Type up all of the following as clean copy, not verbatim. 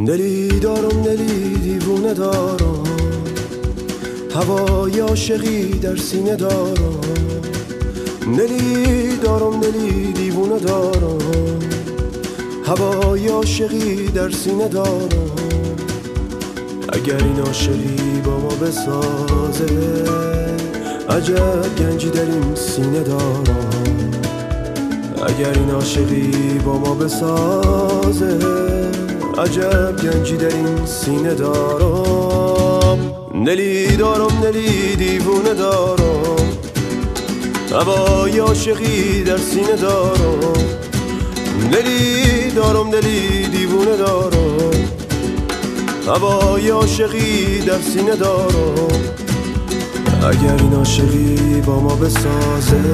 دلی دارم دلی دیوونه دارم، هوای عاشقی در سینه دارم. دلی دارم دلی دیوونه دارم، هوای عاشقی در سینه دارم. اگر این عاشقی با ما بسازه، عجب گنجی در این سینه دارم. اگر این عاشقی با ما بسازه، عجب گنجی در این سینه دارم. دلی دارم دلی دیوونه دارم، هوای عاشقی در سینه دارم. دلی دارم دلی دیوونه دارم، هوای عاشقی در سینه دارم. اگر این عاشقی با ما بسازه،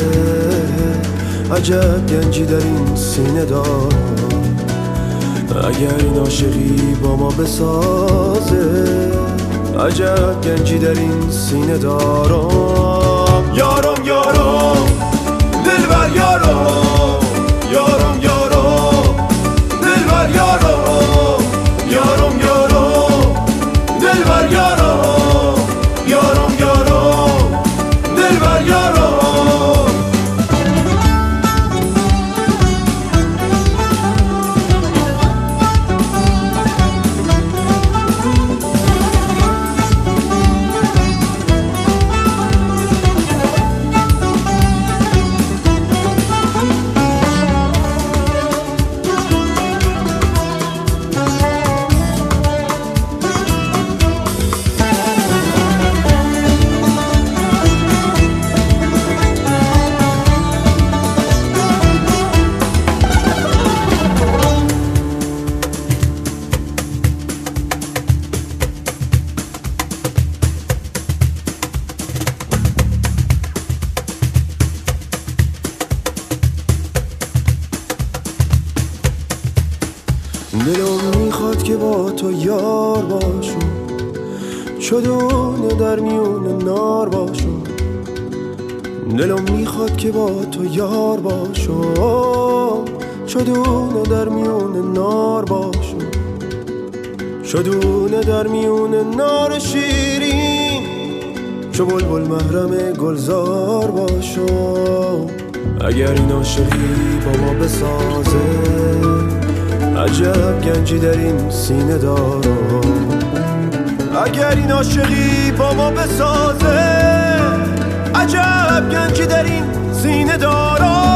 عجب گنجی در این سینه دارم. اگر این عاشقی با ما بسازه، عجب گنجی در این سینه دارم. یارم یارم دلبر یارم، یارم یارم دلبر یارم، یارم یارم دلبر یارم، یارم یارم دلبر یارم. دلم میخواد که با تو یار باشم، چدونه در میون نار باشم. دلم میخواد که با تو یار باشم، چدونه در میون نار باشم. چدونه در میون نار شیرین، چو بلبل محرم گلزار باشم. اگر این عاشقی با ما بسازه، عجب گنجی در این سینه دارم. اگر این عاشقی با ما بسازه، عجب گنجی در این سینه دارم.